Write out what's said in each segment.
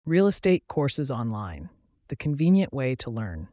Real estate courses online, the convenient way to learn.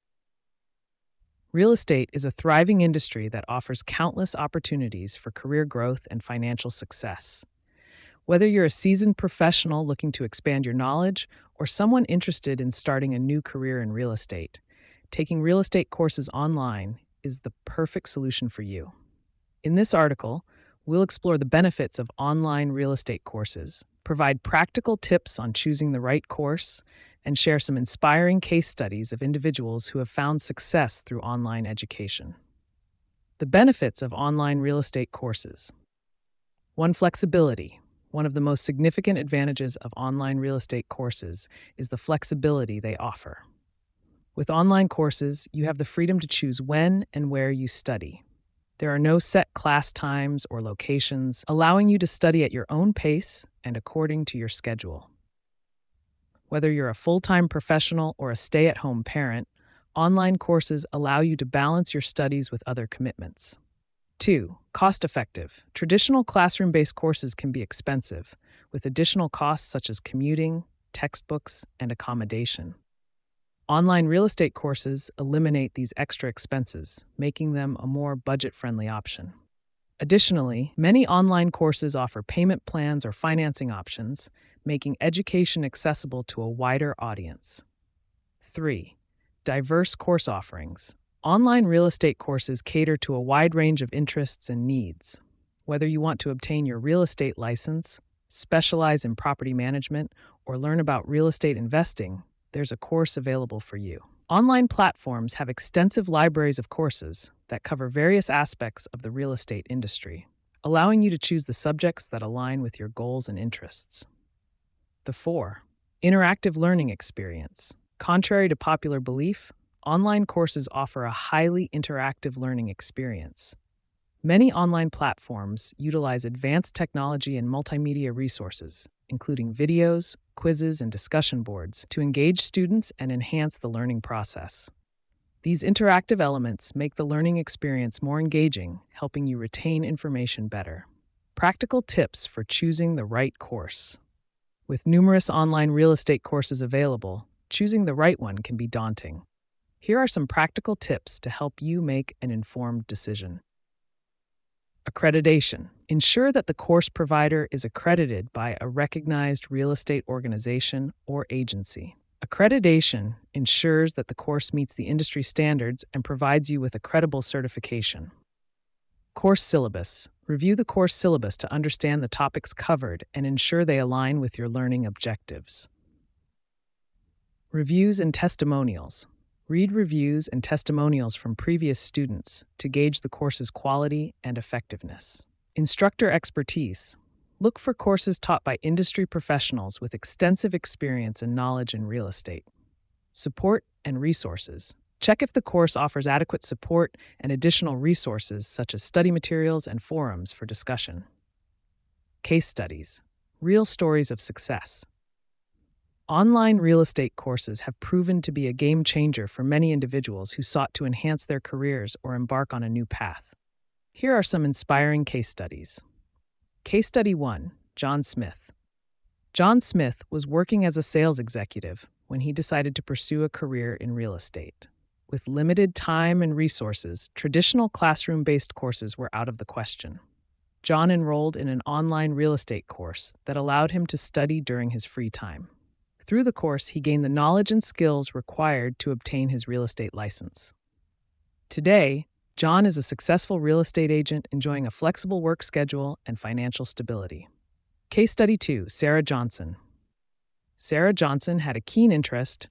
Real estate is a thriving industry that offers countless opportunities for career growth and financial success. Whether you're a seasoned professional looking to expand your knowledge or someone interested in starting a new career in real estate, taking real estate courses online is the perfect solution for you. In this article, we'll explore the benefits of online real estate courses, provide practical tips on choosing the right course, and share some inspiring case studies of individuals who have found success through online education. The benefits of online real estate courses. 1. Flexibility. One of the most significant advantages of online real estate courses is the flexibility they offer. With online courses, you have the freedom to choose when and where you study. There are no set class times or locations, allowing you to study at your own pace and according to your schedule. Whether you're a full-time professional or a stay-at-home parent, online courses allow you to balance your studies with other commitments. 2. Cost-effective. Traditional classroom-based courses can be expensive, with additional costs such as commuting, textbooks, and accommodation. Online real estate courses eliminate these extra expenses, making them a more budget-friendly option. Additionally, many online courses offer payment plans or financing options, making education accessible to a wider audience. 3. Diverse course offerings. Online real estate courses cater to a wide range of interests and needs. Whether you want to obtain your real estate license, specialize in property management, or learn about real estate investing, there's a course available for you. Online platforms have extensive libraries of courses that cover various aspects of the real estate industry, allowing you to choose the subjects that align with your goals and interests. 4. Interactive learning experience. Contrary to popular belief, online courses offer a highly interactive learning experience. Many online platforms utilize advanced technology and multimedia resources, including videos, quizzes, and discussion boards, to engage students and enhance the learning process. These interactive elements make the learning experience more engaging, helping you retain information better. Practical tips for choosing the right course. With numerous online real estate courses available, choosing the right one can be daunting. Here are some practical tips to help you make an informed decision. Accreditation. Ensure that the course provider is accredited by a recognized real estate organization or agency. Accreditation ensures that the course meets the industry standards and provides you with a credible certification. Course syllabus. Review the course syllabus to understand the topics covered and ensure they align with your learning objectives. Reviews and testimonials. Read reviews and testimonials from previous students to gauge the course's quality and effectiveness. Instructor expertise. Look for courses taught by industry professionals with extensive experience and knowledge in real estate. Support and resources. Check if the course offers adequate support and additional resources such as study materials and forums for discussion. Case studies. Real stories of success. Online real estate courses have proven to be a game changer for many individuals who sought to enhance their careers or embark on a new path. Here are some inspiring case studies. Case Study 1. John Smith. John Smith was working as a sales executive when he decided to pursue a career in real estate. With limited time and resources, traditional classroom-based courses were out of the question. John enrolled in an online real estate course that allowed him to study during his free time. Through the course, he gained the knowledge and skills required to obtain his real estate license. Today, John is a successful real estate agent enjoying a flexible work schedule and financial stability. Case Study 2. Sarah Johnson. Sarah Johnson had a keen interest,